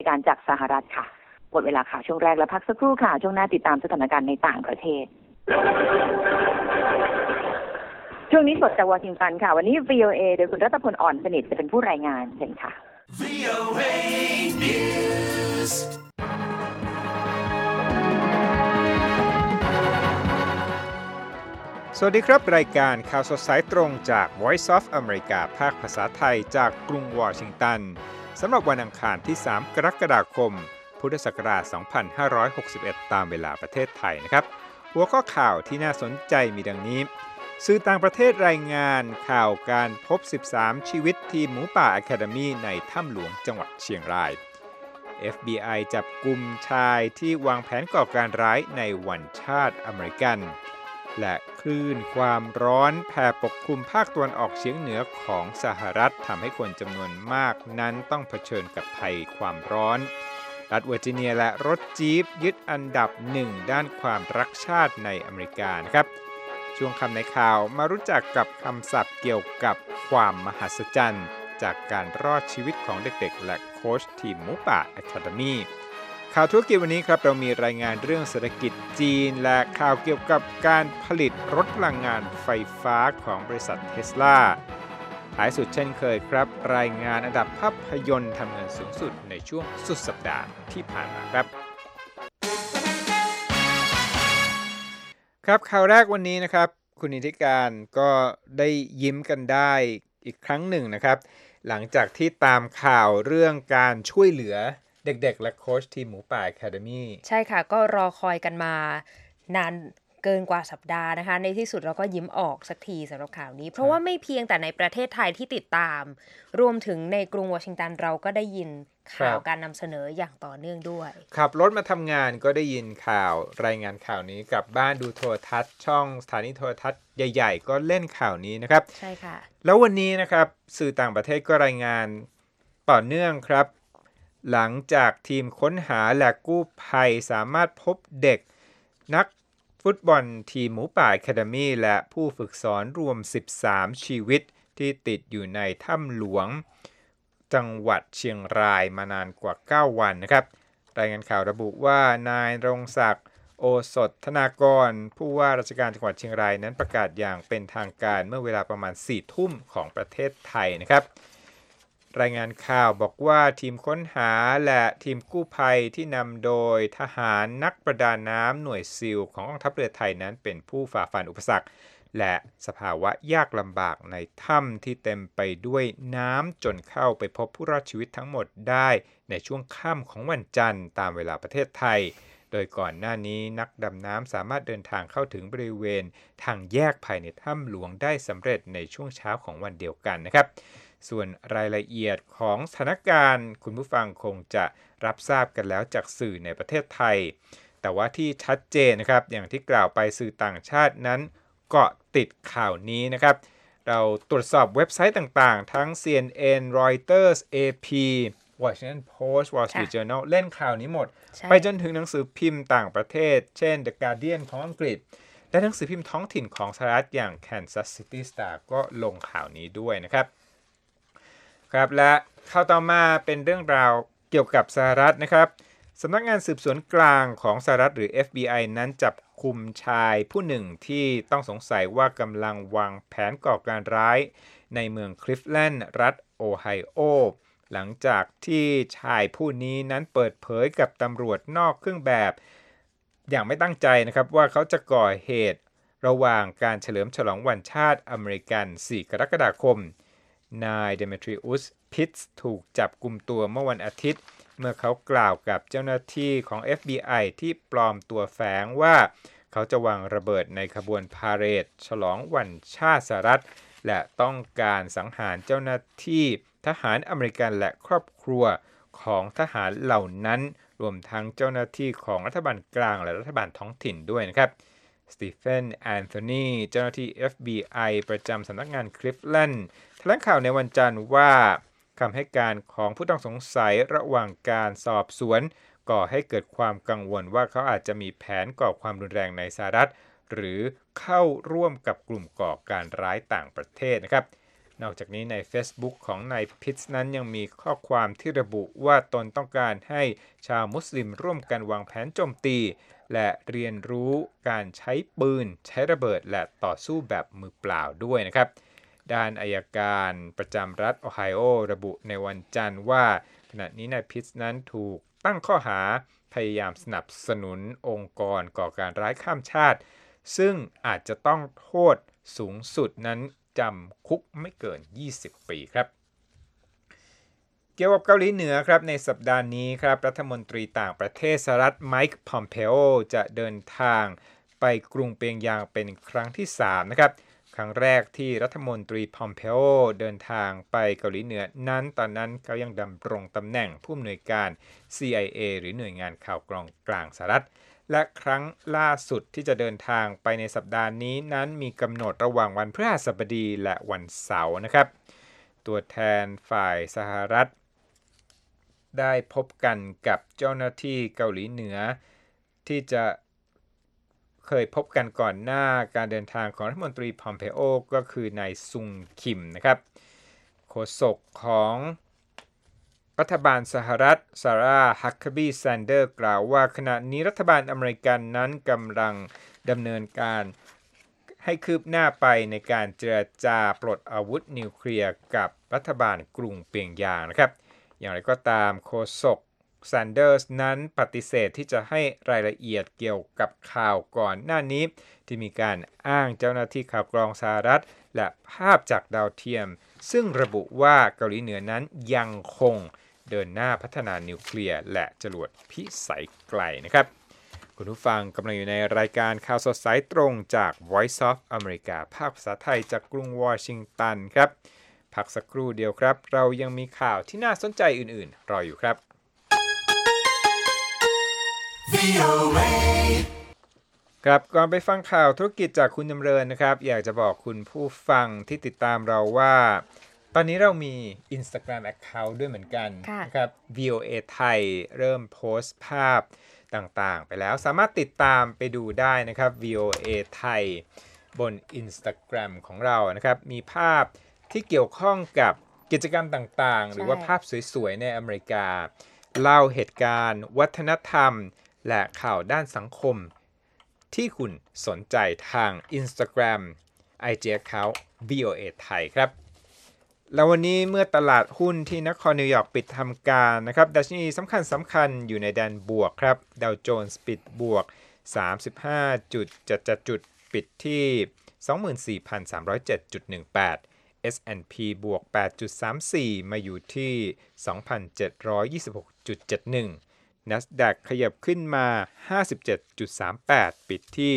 การจากสหรัฐค่ะหมดเวลาข่าวช่วงแรกแล้วพักสักครู่ค่ะช่วงหน้าติดตามสถานการณ์ในต่างประเทศช่วงนี้สดจากวอชิงตันค่ะวันนี้ VOA โดยคุณรัตพลอ่อนสนิทจะเป็นผู้รายงานเช่นค่ะ VOA News สวัสดีครับรายการข่าวสดสายตรงจาก Voice of America ภาคภาษาไทยจากกรุงวอชิงตันสำหรับวันอังคารที่3กรกฎาคมพุทธศักราช2561ตามเวลาประเทศไทยนะครับหัวข้อข่าวที่น่าสนใจมีดังนี้สื่อต่างประเทศรายงานข่าวการพบ13ชีวิตทีมหมูป่าอะคาเดมีในถ้ำหลวงจังหวัดเชียงราย FBI จับกุมชายที่วางแผนก่อการร้ายในวันชาติอเมริกันและคลื่นความร้อนแผ่ปกคลุมภาคตะวันออกเฉียงเหนือของสหรัฐทำให้คนจำนวนมากนั้นต้องเผชิญกับภัยความร้อนรัฐเวอร์จิเนียและรถจี๊ปยึดอันดับ1ด้านความรักชาติในอเมริกานะครับช่วงคำในข่าวมารู้จักกับคำศัพท์เกี่ยวกับความมหัศจรรย์จากการรอดชีวิตของเด็กๆและโค้ชทีมหมูป่าอะคาเดมีข่าวธุรกิจวันนี้ครับเรามีรายงานเรื่องเศรษฐกิจจีนและข่าวเกี่ยวกับการผลิตรถพลังงานไฟฟ้าของบริษัท Tesla ท้ายสุดเช่นเคยครับรายงานอันดับภาพยนตร์ทำเงินสูงสุดในช่วงสุดสัปดาห์ที่ผ่านมาครับครับข่าวแรกวันนี้นะครับคุณนิติการก็ได้ยิ้มกันได้อีกครั้งหนึ่งนะครับหลังจากที่ตามข่าวเรื่องการช่วยเหลือเด็กๆและโค้ชทีมหมูป่าอะคาเดมีใช่ค่ะก็รอคอยกันมานานเกินกว่าสัปดาห์นะคะในที่สุดเราก็ยิ้มออกสักทีสำหรับข่าวนี้เพราะว่าไม่เพียงแต่ในประเทศไทยที่ติดตามรวมถึงในกรุงวอชิงตันเราก็ได้ยินข่าวการนำเสนออย่างต่อเนื่องด้วยขับรถมาทำงานก็ได้ยินข่าวรายงานข่าวนี้กับบ้านดูโทรทัศน์ช่องสถานีโทรทัศน์ใหญ่ๆก็เล่นข่าวนี้นะครับใช่ค่ะแล้ววันนี้นะครับสื่อต่างประเทศก็รายงานต่อเนื่องครับหลังจากทีมค้นหาและกู้ภัยสามารถพบเด็กนักฟุตบอลทีมหมูป่าอะคาเดมีและผู้ฝึกสอนรวม13ชีวิตที่ติดอยู่ในถ้ำหลวงจังหวัดเชียงรายมานานกว่า9วันนะครับรายงานข่าวระบุว่านายรงศักดิ์โอสถธนากรผู้ว่าราชการจังหวัดเชียงรายนั้นประกาศอย่างเป็นทางการเมื่อเวลาประมาณ 4 ทุ่มของประเทศไทยนะครับรายงานข่าวบอกว่าทีมค้นหาและทีมกู้ภัยที่นำโดยทหารนักประดาน้ำหน่วยซีลของกองทัพเรือไทยนั้นเป็นผู้ฝ่าฟันอุปสรรคและสภาวะยากลำบากในถ้ำที่เต็มไปด้วยน้ำจนเข้าไปพบผู้รอดชีวิตทั้งหมดได้ในช่วงค่ำของวันจันทร์ตามเวลาประเทศไทยโดยก่อนหน้านี้นักดำน้ำสามารถเดินทางเข้าถึงบริเวณทางแยกภายในถ้ำหลวงได้สำเร็จในช่วงเช้าของวันเดียวกันนะครับส่วนรายละเอียดของสถานการณ์คุณผู้ฟังคงจะรับทราบกันแล้วจากสื่อในประเทศไทยแต่ว่าที่ชัดเจนนะครับอย่างที่กล่าวไปสื่อต่างชาตินั้นเกาะติดข่าวนี้นะครับเราตรวจสอบเว็บไซต์ต่างๆทั้ง CNN Reuters AP Washington Post Wall Street Journal เล่นข่าวนี้หมดไปจนถึงหนังสือพิมพ์ต่างประเทศเช่น The Guardian ของอังกฤษและหนังสือพิมพ์ท้องถิ่นของสหรัฐอย่าง Kansas City Star ก็ลงข่าวนี้ด้วยนะครับครับและข่าวต่อมาเป็นเรื่องราวเกี่ยวกับสหรัฐนะครับสำนักงานสืบสวนกลางของสหรัฐหรือ FBI นั้นจับกุมชายผู้หนึ่งที่ต้องสงสัยว่ากำลังวางแผนก่อการร้ายในเมืองคลิฟแลนด์รัฐโอไฮโอหลังจากที่ชายผู้นี้นั้นเปิดเผยกับตำรวจนอกเครื่องแบบอย่างไม่ตั้งใจนะครับว่าเขาจะก่อเหตุระหว่างการเฉลิมฉลองวันชาติอเมริกัน4กรกฎาคมนายเดเมทริอุสพิตส์ถูกจับกุมตัวเมื่อวันอาทิตย์เมื่อเขากล่าวกับเจ้าหน้าที่ของ FBI ที่ปลอมตัวแฝงว่าเขาจะวางระเบิดในขบวนพาเหรดฉลองวันชาติสหรัฐและต้องการสังหารเจ้าหน้าที่ทหารอเมริกันและครอบครัวของทหารเหล่านั้นรวมทั้งเจ้าหน้าที่ของรัฐบาลกลางและรัฐบาลท้องถิ่นด้วยนะครับสตีเฟนแอนโทนีเจ้าหน้าที่ FBI ประจำสำนักงานคลิฟแลนด์แถลงข่าวในวันจันทร์ว่าคำให้การของผู้ต้องสงสัยระหว่างการสอบสวนก่อให้เกิดความกังวลว่าเขาอาจจะมีแผนก่อความรุนแรงในสหรัฐหรือเข้าร่วมกับกลุ่มก่อการร้ายต่างประเทศนะครับนอกจากนี้ใน Facebook ของนายพิตส์นั้นยังมีข้อความที่ระบุว่าตนต้องการให้ชาวมุสลิมร่วมกันวางแผนโจมตีและเรียนรู้การใช้ปืนใช้ระเบิดและต่อสู้แบบมือเปล่าด้วยนะครับด้านอัยการประจำรัฐโอไฮโอระบุในวันจันทร์ว่าขณะนี้นายพิตส์นั้นถูกตั้งข้อหาพยายามสนับสนุนองค์กรก่อการร้ายข้ามชาติซึ่งอาจจะต้องโทษสูงสุดนั้นจำคุกไม่เกิน20 ปีครับเกี่ยวกับเกาหลีเหนือครับในสัปดาห์นี้ครับรัฐมนตรีต่างประเทศสหรัฐไมค์พอมเพโอจะเดินทางไปกรุงเปียงยางเป็นครั้งที่3นะครับครั้งแรกที่รัฐมนตรีพอมเพโอเดินทางไปเกาหลีเหนือนั้นตอนนั้นเขายังดำรงตำแหน่งผู้อำนวยการ CIA หรือหน่วยงานข่าวกลางสหรัฐและครั้งล่าสุดที่จะเดินทางไปในสัปดาห์นี้นั้นมีกำหนดระหว่างวันพฤหัสบดีและวันเสาร์นะครับตัวแทนฝ่ายสหรัฐได้พบกันกับเจ้าหน้าที่เกาหลีเหนือที่จะเคยพบกันก่อนหน้าการเดินทางของรัฐมนตรีพอมเพโอก็คือนายซุงคิมนะครับโฆษกของรัฐบาลสหรัฐซาร่าฮักคาบีแซนเดอร์กล่าวว่าขณะนี้รัฐบาลอเมริกันนั้นกำลังดำเนินการให้คืบหน้าไปในการเจรจาปลดอาวุธนิวเคลียร์กับรัฐบาลกรุงเปียงยางนะครับอย่างไรก็ตามโฆษกแซนเดอร์สนั้นปฏิเสธที่จะให้รายละเอียดเกี่ยวกับข่าวก่อนหน้านี้ที่มีการอ้างเจ้าหน้าที่ข่าวกรองสหรัฐและภาพจากดาวเทียมซึ่งระบุว่าเกาหลีเหนือนั้นยังคงเดินหน้าพัฒนานิวเคลียร์และจรวดพิสัยไกลนะครับคุณผู้ฟังกำลังอยู่ในรายการข่าวสดสายตรงจาก Voice of America ภาคภาษาไทยจากกรุงวอชิงตันครับพักสักครู่เดียวครับเรายังมีข่าวที่น่าสนใจอื่นๆรออยู่ครับครับก่อนไปฟังข่าวธุรกิจจากคุณจำเริญนะครับอยากจะบอกคุณผู้ฟังที่ติดตามเราว่าตอนนี้เรามี Instagram Account ด้วยเหมือนกันนะครับ VOA ไทยเริ่มโพสต์ภาพต่างๆไปแล้วสามารถติดตามไปดูได้นะครับ VOA ไทยบน Instagram ของเรานะครับมีภาพที่เกี่ยวข้องกับกิจกรรมต่างๆหรือว่าภาพสวยๆในอเมริกาเล่าเหตุการณ์วัฒนธรรมและข่าวด้านสังคมที่คุณสนใจทาง Instagram IG Account VOA ไทยครับแล้ววันนี้เมื่อตลาดหุ้นที่นครนิวยอร์กปิดทำการนะครับดัชนีสำคัญอยู่ในแดนบวกครับดาวโจนส์ปิดบวก 35.77 จุดปิดที่ 24,307.18 S&P บวก 8.34 มาอยู่ที่ 2,726.71 NASDAQ ขยับขึ้นมา 57.38 ปิดที่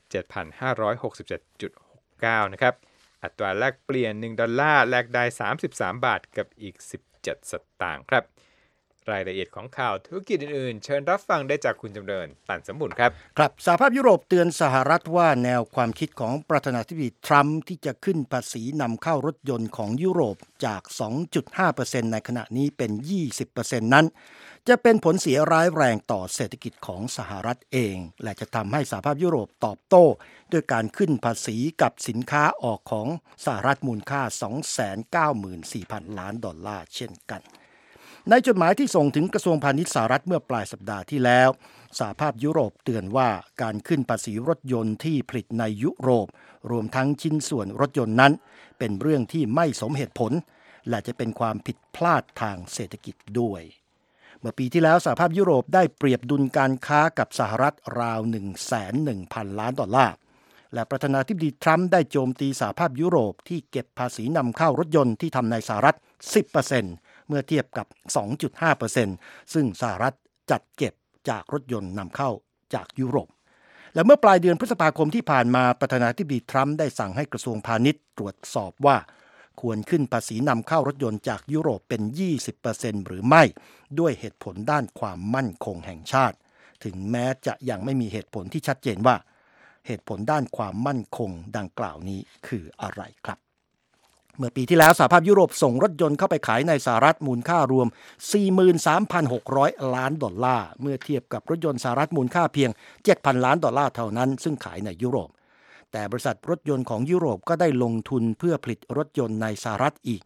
7,567.69 นะครับอัตราแลกเปลี่ยน1ดอลลาร์แลกได้33บาทกับอีก17สตางค์ครับรายละเอียดของข่าวธุรกิจอื่นๆเชิญรับฟังได้จากคุณจำเริญตันสมบูรณ์ครับครับสหภาพยุโรปเตือนสหรัฐว่าแนวความคิดของประธานาธิบดีทรัมป์ที่จะขึ้นภาษีนำเข้ารถยนต์ของยุโรปจาก 2.5% ในขณะนี้เป็น 20% นั้นจะเป็นผลเสียร้ายแรงต่อเศรษฐกิจของสหรัฐเองและจะทำให้สหภาพยุโรปตอบโต้ด้วยการขึ้นภาษีกับสินค้าออกของสหรัฐมูลค่า 294,000 ล้านดอลลาร์เช่นกันในจดหมายที่ส่งถึงกระทรวงพาณิชย์สหรัฐเมื่อปลายสัปดาห์ที่แล้วสหภาพยุโรปเตือนว่าการขึ้นภาษีรถยนต์ที่ผลิตในยุโรปรวมทั้งชิ้นส่วนรถยนต์นั้นเป็นเรื่องที่ไม่สมเหตุผลและจะเป็นความผิดพลาดทางเศรษฐกิจด้วยเมื่อปีที่แล้วสหภาพยุโรปได้เปรียบดุลการค้ากับสหรัฐราว 1,100,000 ล้านดอลลาร์และประธานาธิบดีทรัมป์ได้โจมตีสหภาพยุโรปที่เก็บภาษีนำเข้ารถยนต์ที่ทำในสหรัฐ 10%เมื่อเทียบกับ 2.5% ซึ่งสหรัฐจัดเก็บจากรถยนต์นำเข้าจากยุโรปและเมื่อปลายเดือนพฤษภาคมที่ผ่านมาประธานาธิบดีทรัมป์ได้สั่งให้กระทรวงพาณิชย์ตรวจสอบว่าควรขึ้นภาษีนำเข้ารถยนต์จากยุโรปเป็น 20% หรือไม่ด้วยเหตุผลด้านความมั่นคงแห่งชาติถึงแม้จะยังไม่มีเหตุผลที่ชัดเจนว่าเหตุผลด้านความมั่นคงดังกล่าวนี้คืออะไรครับเมื่อปีที่แล้วสหภาพยุโรปส่งรถยนต์เข้าไปขายในสหรัฐมูลค่ารวม 43,600 ล้านดอลลาร์เมื่อเทียบกับรถยนต์สหรัฐมูลค่าเพียง 7,000 ล้านดอลลาร์เท่านั้นซึ่งขายในยุโรปแต่บริษัทรถยนต์ของยุโรปก็ได้ลงทุนเพื่อผลิตรถยนต์ในสหรัฐอีก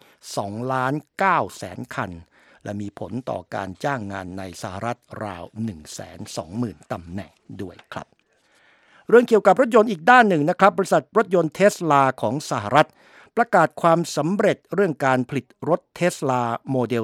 2,900,000 คันและมีผลต่อการจ้างงานในสหรัฐราว 120,000 ตำแหน่งด้วยครับเรื่องเกี่ยวกับรถยนต์อีกด้านหนึ่งนะครับบริษัทรถยนต์ Tesla ของสหรัฐประกาศความสำเร็จเรื่องการผลิตรถ Tesla Model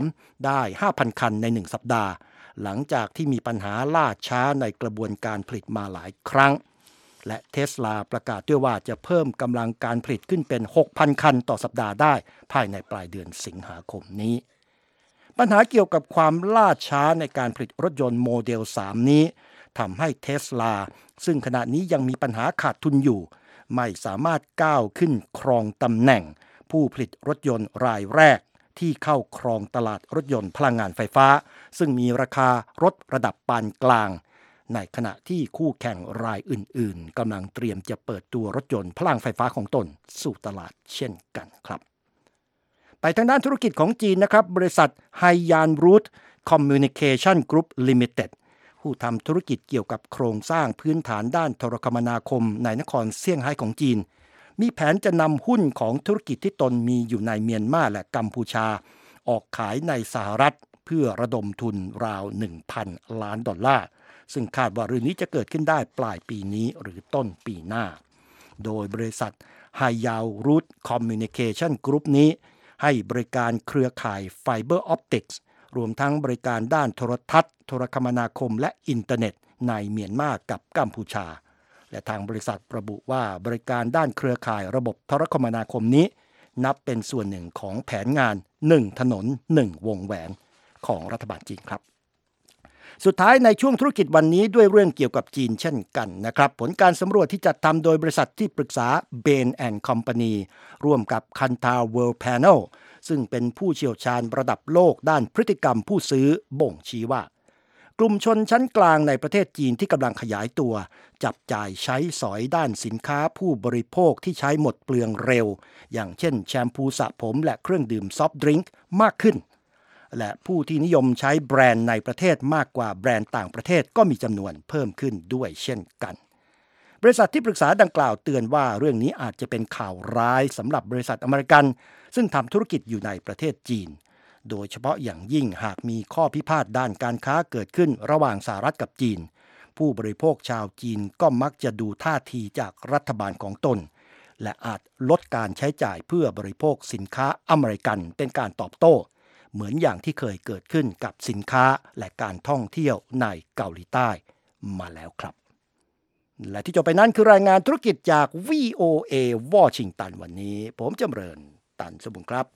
3 ได้ 5,000 คันใน1สัปดาห์หลังจากที่มีปัญหาล่าช้าในกระบวนการผลิตมาหลายครั้งและ Tesla ประกาศด้วยว่าจะเพิ่มกำลังการผลิตขึ้นเป็น 6,000 คันต่อสัปดาห์ได้ภายในปลายเดือนสิงหาคมนี้ปัญหาเกี่ยวกับความล่าช้าในการผลิตรถยนต์โมเดล 3 นี้ทำให้ Tesla ซึ่งขณะนี้ยังมีปัญหาขาดทุนอยู่ไม่สามารถก้าวขึ้นครองตำแหน่งผู้ผลิตรถยนต์รายแรกที่เข้าครองตลาดรถยนต์พลังงานไฟฟ้าซึ่งมีราคารถระดับปานกลางในขณะที่คู่แข่งรายอื่นๆกำลังเตรียมจะเปิดตัวรถยนต์พลังไฟฟ้าของตนสู่ตลาดเช่นกันครับไปทางด้านธุรกิจของจีนนะครับบริษัท Haiyan Root Communication Group Limited ผู้ทำธุรกิจเกี่ยวกับโครงสร้างพื้นฐานด้านโทรคมนาคมในนครเซี่ยงไฮ้ของจีนมีแผนจะนำหุ้นของธุรกิจที่ตนมีอยู่ในเมียนมาและกัมพูชาออกขายในสหรัฐเพื่อระดมทุนราว 1,000 ล้านดอลลาร์ซึ่งคาดว่าเรื่องนี้จะเกิดขึ้นได้ปลายปีนี้หรือต้นปีหน้าโดยบริษัท Haiyan Root Communication Group นี้ให้บริการเครือข่ายไฟเบอร์ออปติกส์รวมทั้งบริการด้านโทรทัศน์โทรคมนาคมและอินเทอร์เน็ตในเมียนมากับกัมพูชาและทางบริษัทระบุว่าบริการด้านเครือข่ายระบบโทรคมนาคมนี้นับเป็นส่วนหนึ่งของแผนงาน1ถนน1วงแหวนของรัฐบาลจีนครับสุดท้ายในช่วงธุรกิจวันนี้ด้วยเรื่องเกี่ยวกับจีนเช่นกันนะครับผลการสำรวจที่จัดทำโดยบริษัทที่ปรึกษา Bain & Company ร่วมกับ Kantar World Panel ซึ่งเป็นผู้เชี่ยวชาญระดับโลกด้านพฤติกรรมผู้ซื้อบ่งชี้ว่ากลุ่มชนชั้นกลางในประเทศจีนที่กำลังขยายตัวจับจ่ายใช้สอยด้านสินค้าผู้บริโภคที่ใช้หมดเปลืองเร็วอย่างเช่นแชมพูสระผมและเครื่องดื่มซอฟต์ดริงก์มากขึ้นและผู้ที่นิยมใช้แบรนด์ในประเทศมากกว่าแบรนด์ต่างประเทศก็มีจำนวนเพิ่มขึ้นด้วยเช่นกันบริษัทที่ปรึกษาดังกล่าวเตือนว่าเรื่องนี้อาจจะเป็นข่าวร้ายสำหรับบริษัทอเมริกันซึ่งทำธุรกิจอยู่ในประเทศจีนโดยเฉพาะอย่างยิ่งหากมีข้อพิพาทด้านการค้าเกิดขึ้นระหว่างสหรัฐกับจีนผู้บริโภคชาวจีนก็มักจะดูท่าทีจากรัฐบาลของตนและอาจลดการใช้จ่ายเพื่อบริโภคสินค้าอเมริกันเป็นการตอบโต้เหมือนอย่างที่เคยเกิดขึ้นกับสินค้าและการท่องเที่ยวในเกาหลีใต้มาแล้วครับและที่จบไปนั้นคือรายงานธุรกิจจาก VOA วอชิงตันวันนี้ผมจำเริญตันสมบุญครับ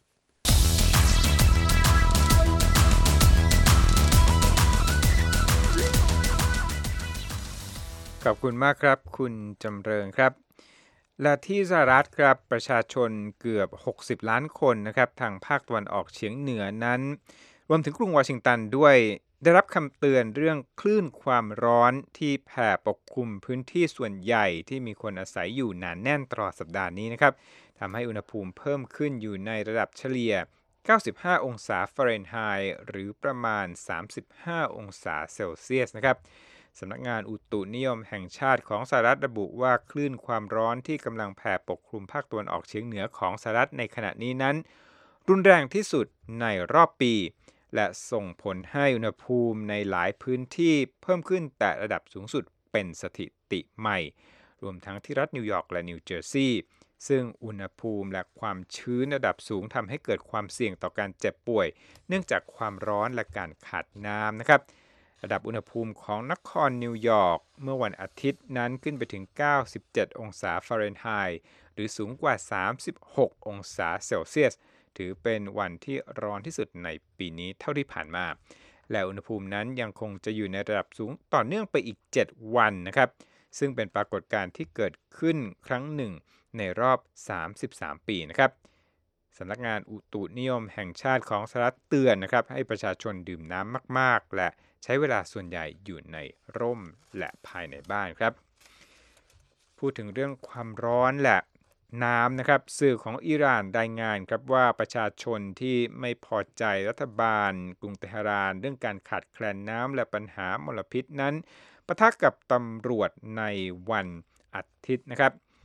ขอบคุณมากครับคุณจำเริญครับและที่สหรัฐครับประชาชนเกือบ60ล้านคนนะครับทางภาคตะวันออกเฉียงเหนือนั้นรวมถึงกรุงวอชิงตันด้วยได้รับคำเตือนเรื่องคลื่นความร้อนที่แผ่ปกคลุมพื้นที่ส่วนใหญ่ที่มีคนอาศัยอยู่หนาแน่นตลอดสัปดาห์นี้นะครับทำให้อุณหภูมิเพิ่มขึ้นอยู่ในระดับเฉลี่ย95องศาฟาเรนไฮต์หรือประมาณ35องศาเซลเซียสนะครับสำนักงานอุตุนิยมแห่งชาติของสหรัฐระบุว่าคลื่นความร้อนที่กำลังแผ่ปกคลุมภาคตะวันออกเฉียงเหนือของสหรัฐในขณะนี้นั้นรุนแรงที่สุดในรอบปีและส่งผลให้อุณหภูมิในหลายพื้นที่เพิ่มขึ้นแต่ระดับสูงสุดเป็นสถิติใหม่รวมทั้งที่รัฐนิวยอร์กและนิวเจอร์ซีย์ซึ่งอุณหภูมิและความชื้นระดับสูงทำให้เกิดความเสี่ยงต่อการเจ็บป่วยเนื่องจากความร้อนและการขาดน้ำนะครับระดับอุณหภูมิของนครนิวยอร์กเมื่อวันอาทิตย์นั้นขึ้นไปถึง97องศาฟาเรนไฮต์หรือสูงกว่า36องศาเซลเซียสถือเป็นวันที่ร้อนที่สุดในปีนี้เท่าที่ผ่านมาและอุณหภูมินั้นยังคงจะอยู่ในระดับสูงต่อเนื่องไปอีก7วันนะครับซึ่งเป็นปรากฏการณ์ที่เกิดขึ้นครั้งหนึ่งในรอบ33ปีนะครับสำนักงานอุตุนิยมแห่งชาติของสหรัฐเตือนนะครับให้ประชาชนดื่มน้ำมากๆและใช้เวลาส่วนใหญ่อยู่ในร่มและภายในบ้านครับพูดถึงเรื่องความร้อนและน้ำนะครับสื่อของอิหร่านรายงานครับว่าประชาชนที่ไม่พอใจรัฐบาลกรุงเตหะรานเรื่องการขาดแคลนน้ำและปัญหามลพิษนั้นปะทะกับตำรวจในวันอาทิตย์นะครับ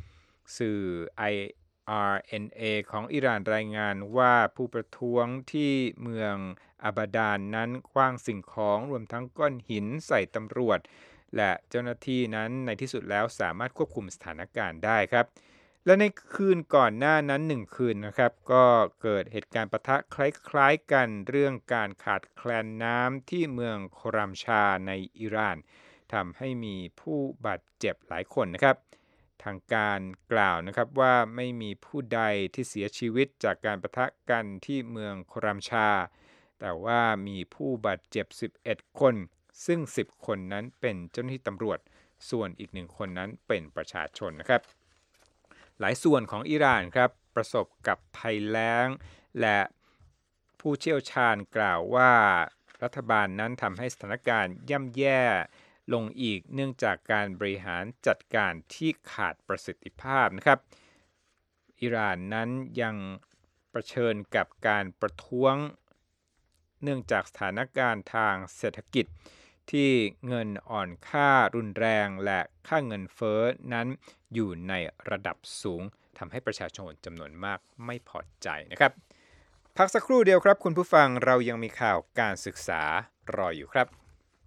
สื่อ IRNA ของอิหร่านรายงานว่าผู้ประท้วงที่เมืองอาบาดานนั้นขว้างสิ่งของรวมทั้งก้อนหินใส่ตำรวจและเจ้าหน้าที่นั้นในที่สุดแล้วสามารถควบคุมสถานการณ์ได้ครับและในคืนก่อนหน้านั้น1คืนนะครับก็เกิดเหตุการณ์ปะทะคล้ายๆกันเรื่องการขาดแคลนน้ำที่เมืองโครัมชาในอิหร่านทำให้มีผู้บาดเจ็บหลายคนนะครับทางการกล่าวนะครับว่าไม่มีผู้ใดที่เสียชีวิตจากการปะทะกันที่เมืองโครัมชาแต่ว่ามีผู้บาดเจ็บ11คนซึ่ง10คนนั้นเป็นเจ้าหน้าที่ตำรวจส่วนอีก1คนนั้นเป็นประชาชนนะครับหลายส่วนของอิหร่านครับประสบกับภัยแล้งและผู้เชี่ยวชาญกล่าวว่ารัฐบาลนั้นทำให้สถานการณ์ย่ำแย่ลงอีกเนื่องจากการบริหารจัดการที่ขาดประสิทธิภาพนะครับอิหร่านนั้นยังเผชิญกับการประท้วงเนื่องจากสถานการณ์ทางเศรษฐกิจที่เงินอ่อนค่ารุนแรงและค่าเงินเฟ้อนั้นอยู่ในระดับสูงทำให้ประชาชนจำนวนมากไม่พอใจนะครับพักสักครู่เดียวครับคุณผู้ฟังเรายังมีข่าวการศึกษารออยู่ครับ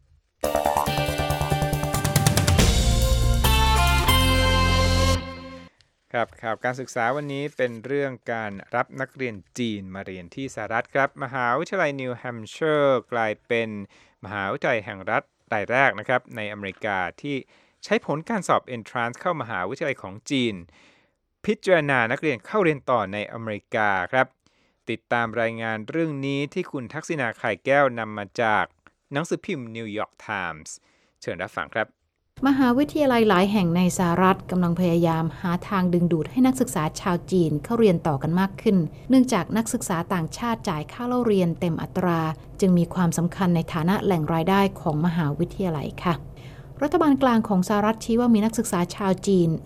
ครับข่าวการศึกษาวันนี้เป็นเรื่องการรับนักเรียนจีนมาเรียนที่สหรัฐครับมหาวิทยาลัยนิวแฮมป์เชอร์กลายเป็นมหาวิทยาลัยแห่งรัฐรายแรกนะครับในอเมริกาที่ใช้ผลการสอบ Entrance เข้ามหาวิทยาลัยของจีนพิจารณานักเรียนเข้าเรียนต่อในอเมริกาครับติดตามรายงานเรื่องนี้ที่คุณทักษิณาไข่แก้วนำมาจากหนังสือพิมพ์ New York Times เชิญรับฟังครับมหาวิทยาลัยหลายแห่งในสหรัฐกำลังพยายามหาทางดึงดูดให้นักศึกษาชาวจีนเข้าเรียนต่อกันมากขึ้นเนื่องจากนักศึกษาต่างชาติจ่ายค่าเล่าเรียนเต็มอัตราจึงมีความสำคัญในฐานะแหล่งรายได้ของมหาวิทยาลัยค่ะรัฐบาลกลางของสหรัฐชี้ว่ามีนักศึกษาชาวจีน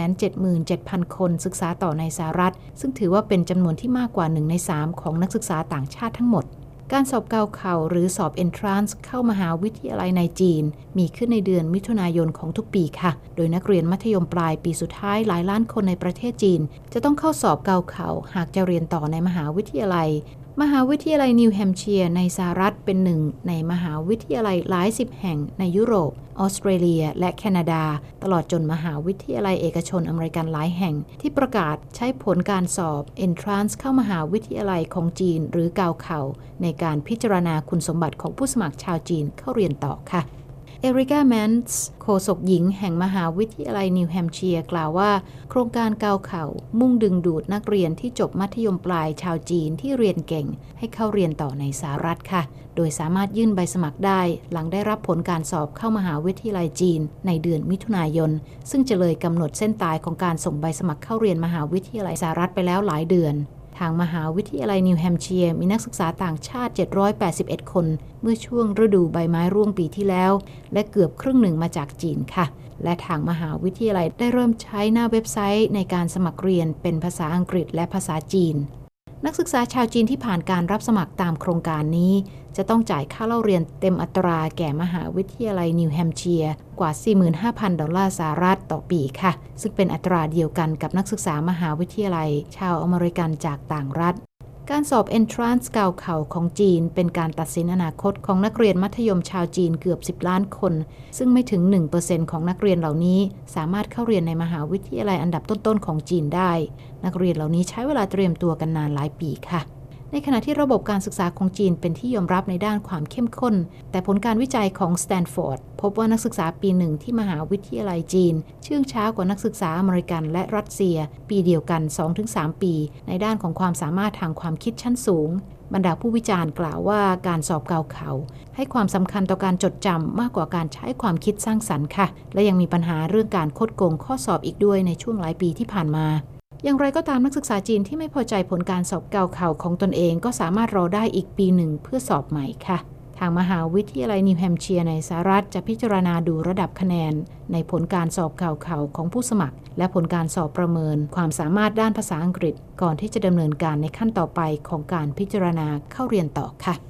377,000 คนศึกษาต่อในสหรัฐซึ่งถือว่าเป็นจำนวนที่มากกว่า1ใน3ของนักศึกษาต่างชาติทั้งหมดการสอบเกาเข่าหรือสอบ Entrance เข้ามหาวิทยาลัยในจีนมีขึ้นในเดือนมิถุนายนของทุกปีค่ะโดยนักเรียนมัธยมปลายปีสุดท้ายหลายล้านคนในประเทศจีนจะต้องเข้าสอบเกาเข่าหากจะเรียนต่อในมหาวิทยาลัยมหาวิทยาลัยนิวแฮมป์เชียร์ในสหรัฐเป็นหนึ่งในมหาวิทยาลัยหลายสิบแห่งในยุโรปออสเตรเลียและแคนาดาตลอดจนมหาวิทยาลัยเอกชนอเมริกันหลายแห่งที่ประกาศใช้ผลการสอบ Entrance เข้ามหาวิทยาลัยของจีนหรือเกาเข่าในการพิจารณาคุณสมบัติของผู้สมัครชาวจีนเข้าเรียนต่อค่ะเอริกาแมนส์โฆษกหญิงแห่งมหาวิทยาลัยนิวแฮมป์เชียร์กล่าวว่าโครงการเกาเข่ามุ่งดึงดูดนักเรียนที่จบมัธยมปลายชาวจีนที่เรียนเก่งให้เข้าเรียนต่อในสหรัฐค่ะโดยสามารถยื่นใบสมัครได้หลังได้รับผลการสอบเข้ามหาวิทยาลัยจีนในเดือนมิถุนายนซึ่งจะเลยกำหนดเส้นตายของการส่งใบสมัครเข้าเรียนมหาวิทยาลัยสหรัฐไปแล้วหลายเดือนทางมหาวิทยาลัยนิวแฮมป์เชียร์มีนักศึกษาต่างชาติ781คนเมื่อช่วงฤดูใบไม้ร่วงปีที่แล้วและเกือบครึ่งหนึ่งมาจากจีนค่ะและทางมหาวิทยาลัยได้เริ่มใช้หน้าเว็บไซต์ในการสมัครเรียนเป็นภาษาอังกฤษและภาษาจีนนักศึกษาชาวจีนที่ผ่านการรับสมัครตามโครงการนี้จะต้องจ่ายค่าเล่าเรียนเต็มอัตราแก่มหาวิทยาลัยนิวแฮมป์เชียร์กว่า $45,000 สหรัฐต่อปีค่ะซึ่งเป็นอัตราเดียวกันกับนักศึกษามหาวิทยาลัยชาวอเมริกันจากต่างรัฐการสอบ Entrance เกาเข่าของจีนเป็นการตัดสินอนาคตของนักเรียนมัธยมชาวจีนเกือบ10ล้านคนซึ่งไม่ถึง 1% ของนักเรียนเหล่านี้สามารถเข้าเรียนในมหาวิทยาลัยอันดับต้นๆของจีนได้นักเรียนเหล่านี้ใช้เวลาเตรียมตัวกันนานหลายปีค่ะในขณะที่ระบบการศึกษาของจีนเป็นที่ยอมรับในด้านความเข้มข้นแต่ผลการวิจัยของสแตนฟอร์ดพบว่านักศึกษาปีหนึ่งที่มหาวิทยาลัยจีนเชื่องช้ากว่านักศึกษาอเมริกันและรัสเซียปีเดียวกัน 2-3 ปีในด้านของความสามารถทางความคิดชั้นสูงบรรดาผู้วิจารณ์กล่าวว่าการสอบเกาเข่าให้ความสำคัญต่อการจดจำมากกว่าการใช้ความคิดสร้างสรรค์ค่ะและยังมีปัญหาเรื่องการคดโกงข้อสอบอีกด้วยในช่วงหลายปีที่ผ่านมาอย่างไรก็ตามนักศึกษาจีนที่ไม่พอใจผลการสอบเกาเข่าของตนเองก็สามารถรอได้อีกปีหนึ่งเพื่อสอบใหม่ค่ะทางมหาวิทยาลัยนิวแฮมป์เชียร์ในสหรัฐจะพิจารณาดูระดับคะแนนในผลการสอบเกาเข่าของผู้สมัครและผลการสอบประเมินความสามารถด้านภาษาอังกฤษก่อนที่จะดำเนินการในขั้นต่อไปของการพิจารณาเข้าเรียนต่อค่ะท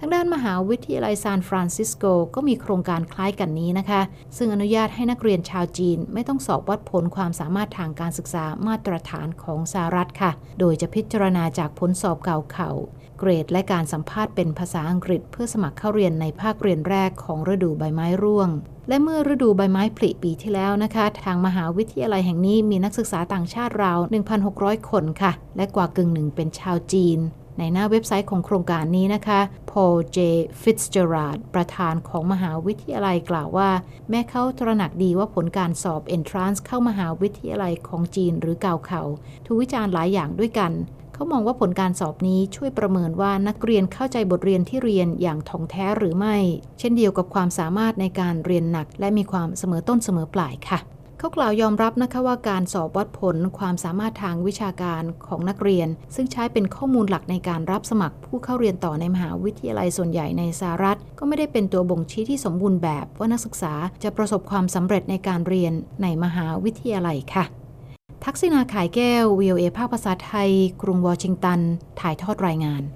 างด้านมหาวิทยาลัยซานฟรานซิสโกก็มีโครงการคล้ายกันนี้นะคะซึ่งอนุญาตให้นักเรียนชาวจีนไม่ต้องสอบวัดผลความสามารถทางการศึกษามาตรฐานของสหรัฐค่ะโดยจะพิจารณาจากผลสอบเก่าเขาเกรดและการสัมภาษณ์เป็นภาษาอังกฤษเพื่อสมัครเข้าเรียนในภาคเรียนแรกของฤดูใบไม้ร่วงและเมื่อฤดูใบไม้ผลิปีที่แล้วนะคะทางมหาวิทยาลัยแห่งนี้มีนักศึกษาต่างชาติราว 1,600 คนค่ะและกว่ากึ่งหนึ่งเป็นชาวจีนในหน้าเว็บไซต์ของโครงการนี้นะคะ Paul J. Fitzgerald ประธานของมหาวิทยาลัยกล่าวว่าแม้เขาตระหนักดีว่าผลการสอบ Entrance เข้ามหาวิทยาลัยของจีนหรือเก่าเขาถูกวิจารณ์หลายอย่างด้วยกันเขามองว่าผลการสอบนี้ช่วยประเมินว่านักเรียนเข้าใจบทเรียนที่เรียนอย่างถ่องแท้หรือไม่เช่นเดียวกับความสามารถในการเรียนหนักและมีความเสมอต้นเสมอปลายค่ะเขากล่าวยอมรับนะคะว่าการสอบวัดผลความสามารถทางวิชาการของนักเรียนซึ่งใช้เป็นข้อมูลหลักในการรับสมัครผู้เข้าเรียนต่อในมหาวิทยาลัยส่วนใหญ่ในสหรัฐก็ไม่ได้เป็นตัวบ่งชี้ที่สมบูรณ์แบบว่านักศึกษาจะประสบความสำเร็จในการเรียนในมหาวิทยาลัยค่ะทักษิณาขายแก้ว VOA ภาคภาษาไทยกรุงวอชิงตันถ่ายทอดรายงาน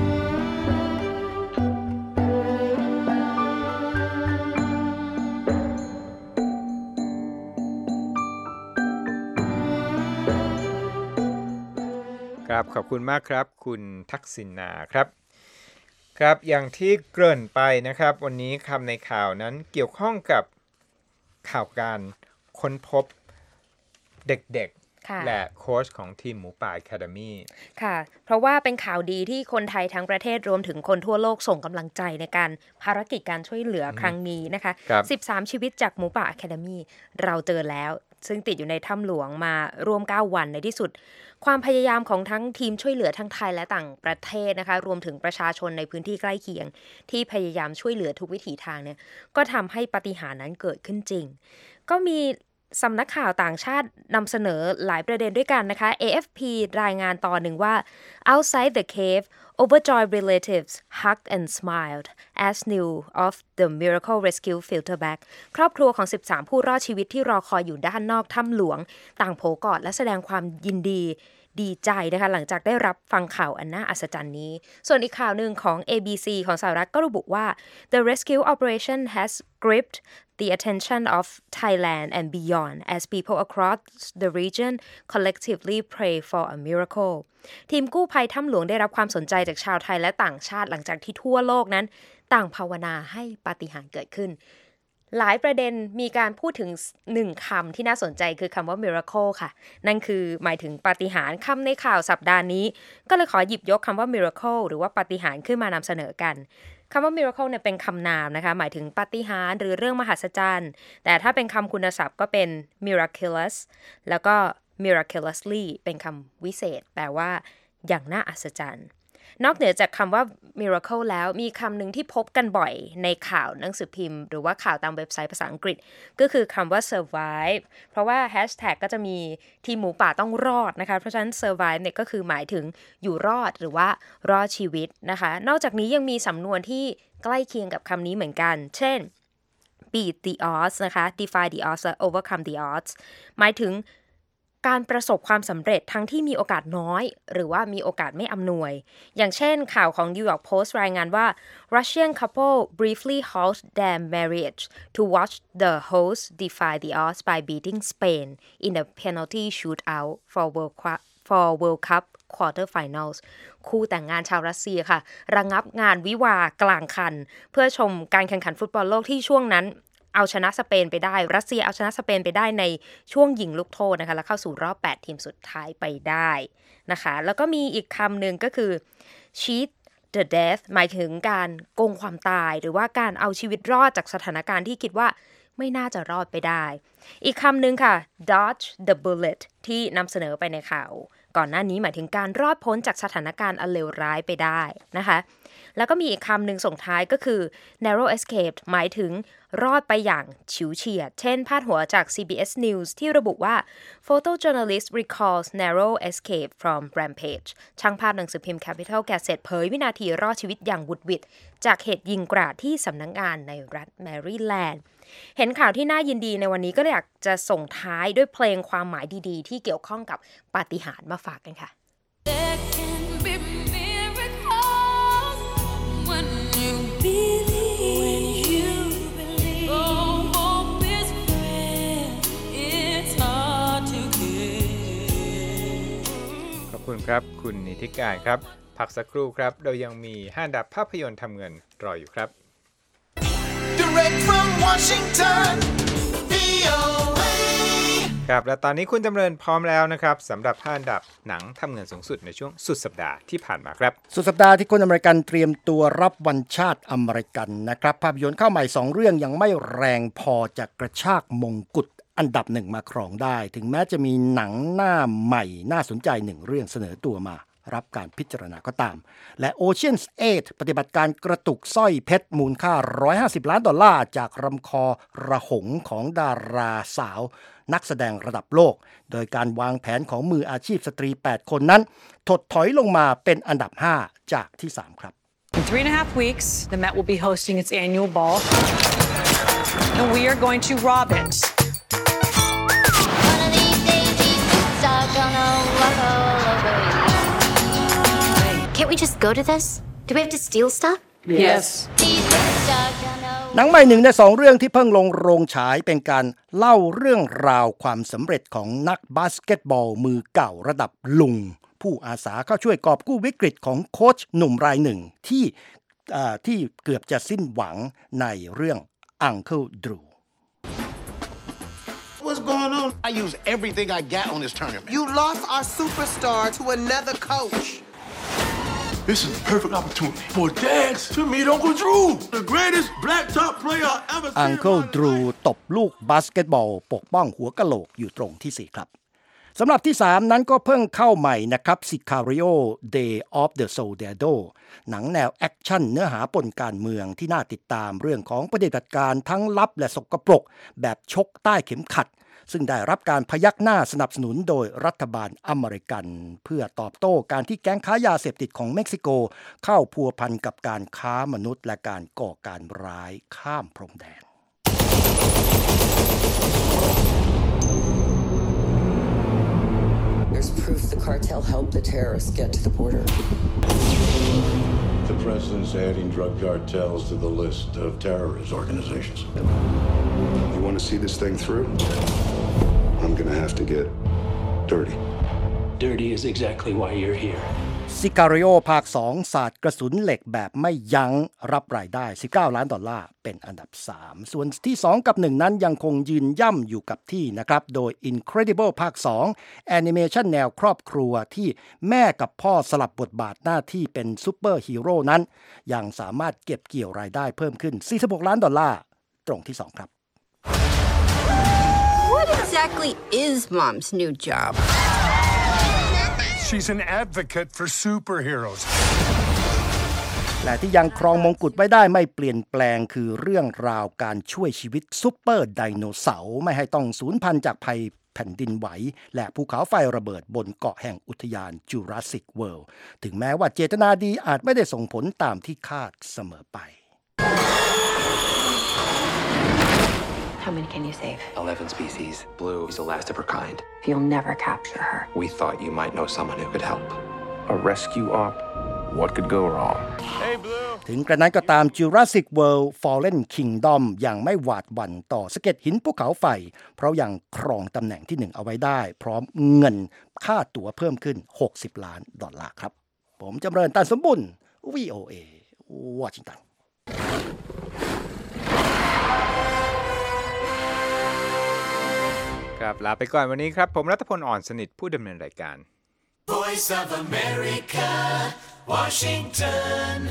ครับขอบคุณมากครับคุณทักษิณาครับครับอย่างที่เกริ่นไปนะครับวันนี้คำในข่าวนั้นเกี่ยวข้องกับข่าวการค้นพบเด็กๆและโค้ชของทีมหมูป่า Academy ค่ะเพราะว่าเป็นข่าวดีที่คนไทยทั้งประเทศรวมถึงคนทั่วโลกส่งกำลังใจในการภารกิจการช่วยเหลือครั้งนี้นะคะ13ชีวิตจากหมูป่า Academy เราเจอแล้วซึ่งติดอยู่ในถ้ำหลวงมารวม9วันในที่สุดความพยายามของทั้งทีมช่วยเหลือทั้งไทยและต่างประเทศนะคะรวมถึงประชาชนในพื้นที่ใกล้เคียงที่พยายามช่วยเหลือทุกวิถีทางเนี่ยก็ทำให้ปาฏิหาริย์นั้นเกิดขึ้นจริงก็มีสำนักข่าวต่างชาตินำเสนอหลายประเด็นด้วยกันนะคะ AFP รายงานตอนหนึ่งว่า Outside the cave overjoyed relatives hugged and smiled as news of the miracle rescue filtered back ครอบครัวของ13ผู้รอดชีวิตที่รอคอยอยู่ด้านนอกถ้ำหลวงต่างโผกอดและแสดงความยินดีใจนะคะหลังจากได้รับฟังข่าวอันน่าอัศจรรย์นี้ส่วนอีกข่าวหนึ่งของ ABC ของสหรัฐก็ระบุว่า The rescue operation has gripped the attention of Thailand and beyond as people across the region collectively pray for a miracle ทีมกู้ภัยถ้ำหลวงได้รับความสนใจจากชาวไทยและต่างชาติหลังจากที่ทั่วโลกนั้นต่างภาวนาให้ปาฏิหาริย์เกิดขึ้นหลายประเด็นมีการพูดถึง1คำที่น่าสนใจคือคำว่า miracle ค่ะนั่นคือหมายถึงปาฏิหาริย์คำในข่าวสัปดาห์นี้ก็เลยขอหยิบยกคำว่า miracle หรือว่าปาฏิหาริย์ขึ้นมานำเสนอกันคำว่า miracle เนี่ยเป็นคำนามนะคะหมายถึงปาฏิหาริย์หรือเรื่องมหัศจรรย์แต่ถ้าเป็นคำคุณศัพท์ก็เป็น miraculous แล้วก็ miraculously เป็นคำวิเศษแปลว่าอย่างน่าอัศจรรย์นอกเหนือจากคำว่า miracle แล้วมีคำหนึ่งที่พบกันบ่อยในข่าวหนังสือพิมพ์หรือว่าข่าวตามเว็บไซต์ภาษาอังกฤษก็คือคำว่า survive เพราะว่าแฮชแท็กก็จะมีทีมหมูป่าต้องรอดนะคะเพราะฉะนั้น survive เนี่ยก็คือหมายถึงอยู่รอดหรือว่ารอดชีวิตนะคะนอกจากนี้ยังมีสำนวนที่ใกล้เคียงกับคำนี้เหมือนกันเช่น beat the odds นะคะ defy the odds และ overcome the odds หมายถึงการประสบความสำเร็จทั้งที่มีโอกาสน้อยหรือว่ามีโอกาสไม่อำนวยอย่างเช่นข่าวของ New York Post รายงานว่า Russian couple briefly halt their marriage to watch the host defy the odds by beating Spain in a penalty shootout for World Cup quarterfinals คู่แต่งงานชาวรัสเซียค่ะระงับงานวิวาห์กลางคันเพื่อชมการแข่งขันฟุตบอลโลกที่ช่วงนั้นเอาชนะสเปนไปได้รัสเซียเอาชนะสเปนไปได้ในช่วงยิงลูกโทษนะคะแล้วเข้าสู่รอบ8ทีมสุดท้ายไปได้นะคะแล้วก็มีอีกคำหนึ่งก็คือ cheat the death หมายถึงการโกงความตายหรือว่าการเอาชีวิตรอดจากสถานการณ์ที่คิดว่าไม่น่าจะรอดไปได้อีกคำหนึ่งค่ะ dodge the bullet ที่นำเสนอไปในข่าวก่อนหน้านี้หมายถึงการรอดพ้นจากสถานการณ์อันเลวร้ายไปได้นะคะแล้วก็มีอีกคำหนึ่งส่งท้ายก็คือ narrow escape หมายถึงรอดไปอย่างฉิวเฉียดเช่นพาดหัวจาก CBS News ที่ระบุว่า photojournalist recalls narrow escape from rampage ช่างภาพหนังสือพิมพ์ Capital Gazette เผยวินาทีรอดชีวิตอย่างวุดวิดจากเหตุยิงกราดที่สำนักงานในรัฐแมริแลนด์เห็นข่าวที่น่ายินดีในวันนี้ก็เลยอยากจะส่งท้ายด้วยเพลงความหมายดีๆที่เกี่ยวข้องกับปาฏิหาริย์มาฝากกันค่ะ There can be miracles when you ครับคุณนิติการครับพักสักครู่ครับเรายังมี5อันดับภาพยนตร์ทำเงินรออยู่ครับ Direct from Washington, VOA ครับและตอนนี้คุณจำเริญพร้อมแล้วนะครับสำหรับ5อันดับหนังทำเงินสูงสุดในช่วงสุดสัปดาห์ที่ผ่านมาครับสุดสัปดาห์ที่คนอเมริกันเตรียมตัวรับวันชาติอเมริกันนะครับภาพยนตร์เข้าใหม่2เรื่องยังไม่แรงพอจะกระชากมงกุฎอันดับ1มาครองได้ถึงแม้จะมีหนังหน้าใหม่น่าสนใจ1เรื่องเสนอตัวมารับการพิจารณาก็ตามและ Ocean's 8 ปฏิบัติการกระตุกสร้อยเพชรมูลค่า$150 ล้านจากลำคอระหงของดาราสาวนักแสดงระดับโลกโดยการวางแผนของมืออาชีพสตรี8คนนั้นถดถอยลงมาเป็นอันดับ5จากที่3ครับ In 3.5 weeks, the Met will be hosting its annual ball, and we are going to rob it. One of these days, these boots are gonna walk all over you. Can't we just go to this? Do we have to steal stuff? Yes. These boots are gonna หนังใหม่1ใน2เรื่องที่เพิ่งลงโรงฉายเป็นการเล่าเรื่องราวความสำเร็จของนักบาสเกตบอลมือเก่าระดับลุงผู้อาสาเข้าช่วยกอบกู้วิกฤตของโค้ชหนุ่มรายหนึ่งที่เกือบจะสิ้นหวังในเรื่อง Uncle Drew What's going on? I use everything I got on this tournament. You lost our superstar to another coach. This is the perfect opportunity for dads to meet Uncle Drew, the greatest black top player I ever seen. Uncle Drew ตบลูกบาสเกตบอลปกป้องหัวกะโหลกอยู่ตรงที่4ครับสำหรับที่3นั้นก็เพิ่งเข้าใหม่นะครับ Sicario Day of the Soldado หนังแนวแอคชั่นเนื้อหาปนการเมืองที่น่าติดตามเรื่องของปฏิบัติการทั้งลับและสกปรกแบบชกใต้เข็มขัดซึ่งได้รับการพยักหน้าสนับสนุนโดยรัฐบาลอเมริกันเพื่อตอบโต้การที่แก๊งค้ายาเสพติดของเม็กซิโกเข้าพัวพันกับการค้ามนุษย์และการก่อการร้ายข้ามพรมแดน There's proof the cartel helped the terrorists get to the border. The president's adding drug cartels to the list of terrorist organizations. You want to see this thing through? I'm going to have to get dirty. Dirty is exactly why you're here. Sicario ภาค 2 ศาสตร์กระสุนเหล็กแบบไม่ยั้งรับรายได้$19 ล้านเป็นอันดับ3ส่วนที่2กับ1นั้นยังคงยืนย่ำอยู่กับที่นะครับโดย Incredible ภาค 2 แอนิเมชันแนวครอบครัวที่แม่กับพ่อสลับบทบาทหน้าที่เป็นซูเปอร์ฮีโร่นั้นยังสามารถเก็บเกี่ยวรายได้เพิ่มขึ้น$46 ล้านตรงที่2ครับ What exactly is Mom's new job? She's an advocate for superheroes. และที่ยังครองมงกุฎไว้ได้ไม่เปลี่ยนแปลงคือเรื่องราวการช่วยชีวิตซุปเปอร์ไดโนเสาร์ไม่ให้ต้องสูญพันธุ์จากภัยแผ่นดินไหวและภูเขาไฟระเบิดบนเกาะแห่งอุทยาน Jurassic World ถึงแม้ว่าเจตนาดีอาจไม่ได้ส่งผลตามที่คาดเสมอไป How many can you save? 11 species. Blue is the last of her kind. You'll never capture her. We thought you might know someone who could help. A rescue op? What could go wrong? Hey, Blue. ถึงกระนั้นก็ตาม Jurassic World Fallen Kingdom ยังไม่หวาดหวั่นต่อสะเก็ดหินภูเขาไฟเพราะยังครองตำแหน่งที่1เอาไว้ได้พร้อมเงินค่าตั๋วเพิ่มขึ้น$60 ล้านครับผมจำเริญตันสมบุญ VOA Washington ครับลาไปก่อนวันนี้ครับผมรัตพลอ่อนสนิทผู้ดำเนินรายการ Voice of America, Washington.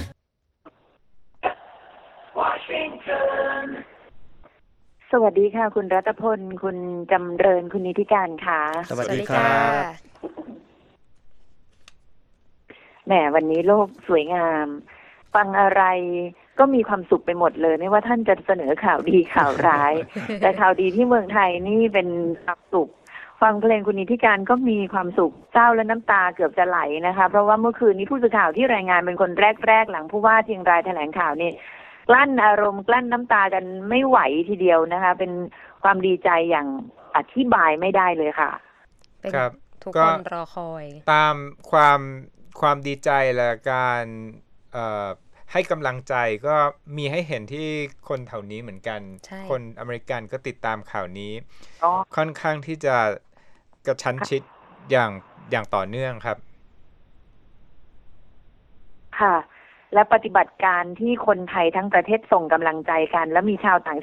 สวัสดีค่ะคุณรัตพลคุณจำเริญคุณนิติการค่ะสวัสดีครับแหมวันนี้โลกสวยงามฟังอะไรก็มีความสุขไปหมดเลยไม่ว่าท่านจะเสนอข่าวดีข่าวร้าย แต่ข่าวดีที่เมืองไทยนี่เป็นความสุขฟังเพลงคุณนิติการก็มีความสุขเศร้าและน้ำตาเกือบจะไหลนะคะเพราะว่าเมื่อคืนนี้ผู้สื่อข่าวที่รายงานเป็นคนแรกหลังผู้ว่าเชียงรายแถลงข่าวนี่กลั้นอารมณ์กลั้นน้ำตากันไม่ไหวทีเดียวนะคะเป็นความดีใจอย่างอธิบายไม่ได้เลยค่ะครับทุกคนรอคอยตามความดีใจและการให้กำลังใจก็มีให้เห็นที่คนแถวนี้เหมือนกันคนอเมริกันก็ติดตามข่าวนี้ค่อนข้างที่จะกระชั้นชิดอย่างต่อเนื่องครับค่ะและปฏิบัติการที่คนไทยทั้งประเทศส่งกำลังใจกันและมีชาวต่าง